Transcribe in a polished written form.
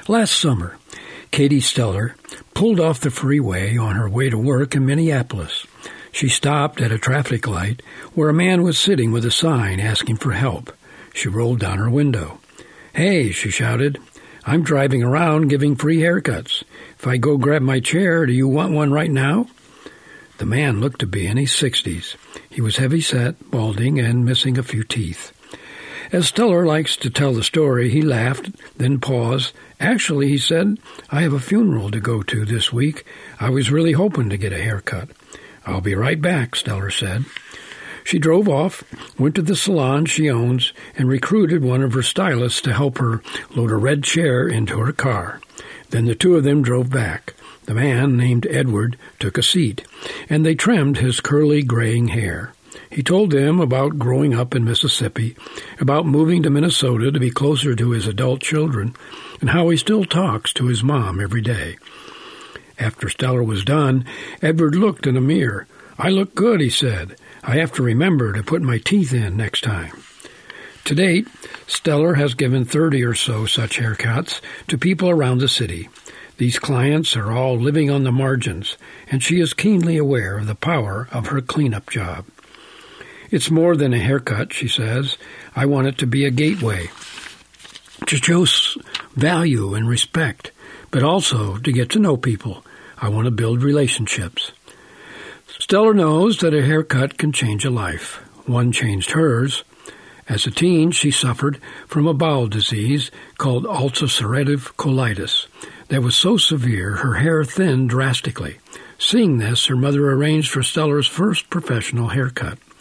Last summer, Katie Stellar pulled off the freeway on her way to work in Minneapolis. She stopped at a traffic light where a man was sitting with a sign asking for help. She rolled down her window. "Hey," she shouted, "I'm driving around giving free haircuts. If I go grab my chair, do you want one right now?" The man looked to be in his 60s. He was heavy-set, balding, and missing a few teeth. As Stellar likes to tell the story, he laughed, then paused. "Actually," he said, "I have a funeral to go to this week. I was really hoping to get a haircut." "I'll be right back," Stellar said. She drove off, went to the salon she owns, and recruited one of her stylists to help her load a red chair into her car. Then the two of them drove back. The man, named Edward, took a seat, and they trimmed his curly, graying hair. He told them about growing up in Mississippi, about moving to Minnesota to be closer to his adult children, and how he still talks to his mom every day. After Stellar was done, Edward looked in a mirror. "I look good," he said. "I have to remember to put my teeth in next time." To date, Stellar has given 30 or so such haircuts to people around the city. These clients are all living on the margins, and she is keenly aware of the power of her cleanup job. "It's more than a haircut," she says. "I want it to be a gateway, to show value and respect, but also to get to know people. I want to build relationships." Stellar knows that a haircut can change a life. One changed hers. As a teen, she suffered from a bowel disease called ulcerative colitis that was so severe her hair thinned drastically. Seeing this, her mother arranged for Stellar's first professional haircut.